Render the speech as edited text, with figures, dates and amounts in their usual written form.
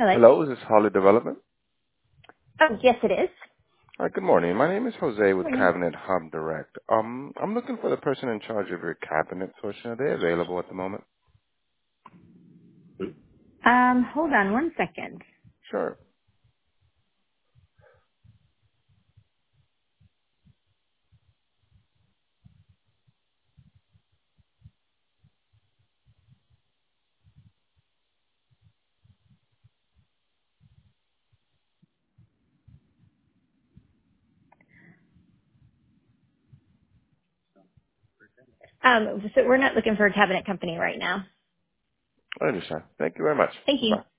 Hello. Hello, is this Holly Development? Oh, yes, it is. Hi, good morning. My name is Jose with Morning. Cabinet Hub Direct. I'm looking for the person in charge of your cabinet portion. Are they available at the moment? Hold on one second. Sure. So we're not looking for a cabinet company right now. I understand. Thank you very much. Thank you. Bye-bye.